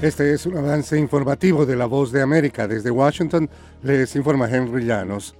Este es un avance informativo de La Voz de América. Desde Washington les informa Henry Llanos.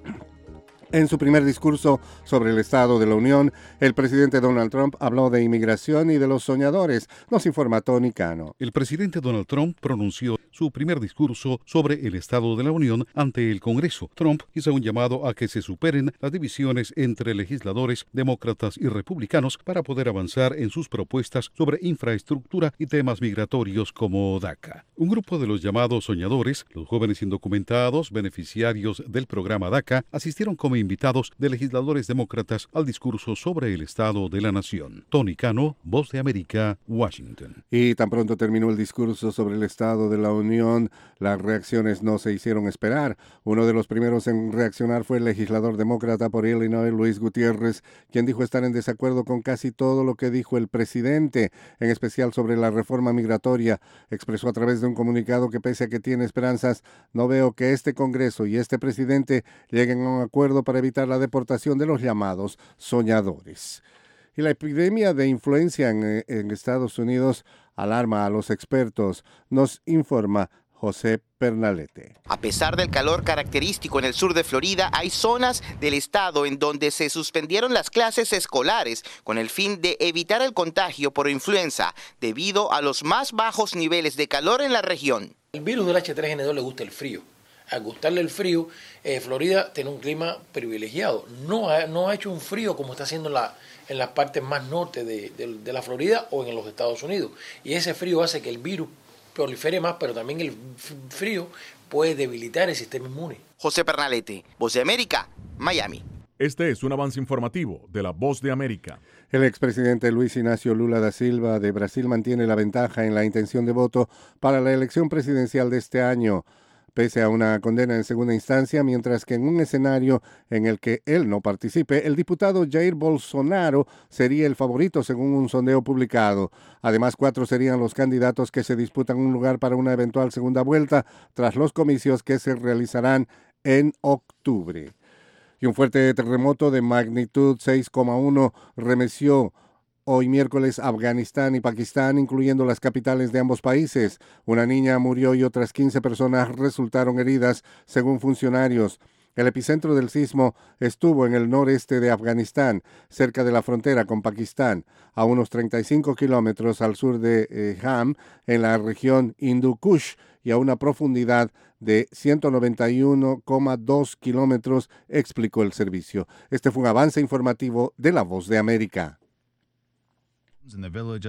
En su primer discurso sobre el Estado de la Unión, el presidente Donald Trump habló de inmigración y de los soñadores. Nos informa Tony Cano. El presidente Donald Trump pronunció su primer discurso sobre el Estado de la Unión ante el Congreso. Trump hizo un llamado a que se superen las divisiones entre legisladores demócratas y republicanos para poder avanzar en sus propuestas sobre infraestructura y temas migratorios como DACA. Un grupo de los llamados soñadores, los jóvenes indocumentados beneficiarios del programa DACA, asistieron como invitados de legisladores demócratas al discurso sobre el Estado de la Nación. Tony Cano, Voz de América, Washington. Y tan pronto terminó el discurso sobre el Estado de la Unión, las reacciones no se hicieron esperar. Uno de los primeros en reaccionar fue el legislador demócrata por Illinois, Luis Gutiérrez, quien dijo estar en desacuerdo con casi todo lo que dijo el presidente, en especial sobre la reforma migratoria. Expresó a través de un comunicado que pese a que tiene esperanzas, no veo que este Congreso y este presidente lleguen a un acuerdo para evitar la deportación de los llamados soñadores. Y la epidemia de influenza en Estados Unidos alarma a los expertos, nos informa José Pernalete. A pesar del calor característico en el sur de Florida, hay zonas del estado en donde se suspendieron las clases escolares con el fin de evitar el contagio por influenza debido a los más bajos niveles de calor en la región. El virus del H3N2 le gusta el frío. Al gustarle el frío, Florida tiene un clima privilegiado. No ha hecho un frío como está haciendo en las partes más norte de la Florida o en los Estados Unidos. Y ese frío hace que el virus prolifere más, pero también el frío puede debilitar el sistema inmune. José Pernalete, Voz de América, Miami. Este es un avance informativo de La Voz de América. El expresidente Luis Ignacio Lula da Silva de Brasil mantiene la ventaja en la intención de voto para la elección presidencial de este año, pese a una condena en segunda instancia, mientras que en un escenario en el que él no participe, el diputado Jair Bolsonaro sería el favorito según un sondeo publicado. Además, 4 serían los candidatos que se disputan un lugar para una eventual segunda vuelta tras los comicios que se realizarán en octubre. Y un fuerte terremoto de magnitud 6,1 remeció hoy miércoles Afganistán y Pakistán, incluyendo las capitales de ambos países. Una niña murió y otras 15 personas resultaron heridas, según funcionarios. El epicentro del sismo estuvo en el noreste de Afganistán, cerca de la frontera con Pakistán, a unos 35 kilómetros al sur de Ham, en la región Hindu Kush, y a una profundidad de 191,2 kilómetros, explicó el servicio. Este fue un avance informativo de La Voz de América. In the village